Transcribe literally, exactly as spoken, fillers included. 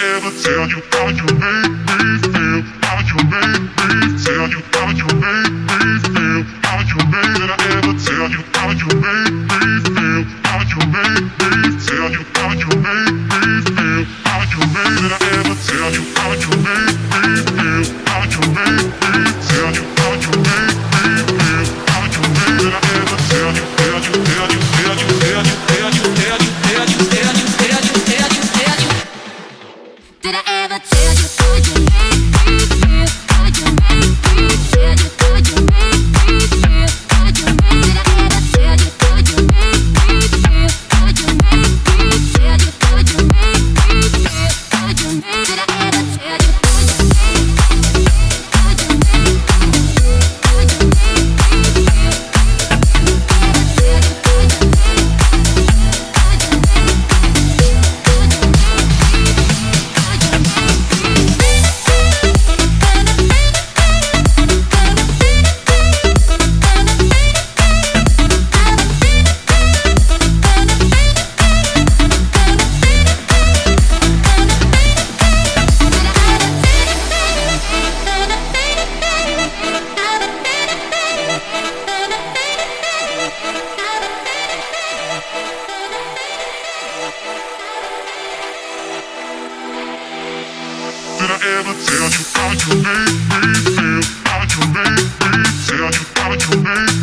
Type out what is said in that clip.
ever tell you how you make me feel? How you make me tell you how you make me feel? How you make Did I ever tell you how you make me feel? How you make me tell you how you make me feel? How you make Did I ever tell you how you make me feel? How you make me tell you how you make me feel? How you make Did I ever tell you, tell you, tell you, tell you, tell you, tell you, tell you, tell you, tell you, tell you, tell you, tell you? Did I ever tell you how you make me feel? How you make me tell you how you make me feel? How you make Did I ever tell you how you make me feel? How you make me tell you how you make me feel? How you make Did I ever tell you how you make me feel? How you make how you make me feel? Did I ever tell you how you make me feel? How you make me tell you how you make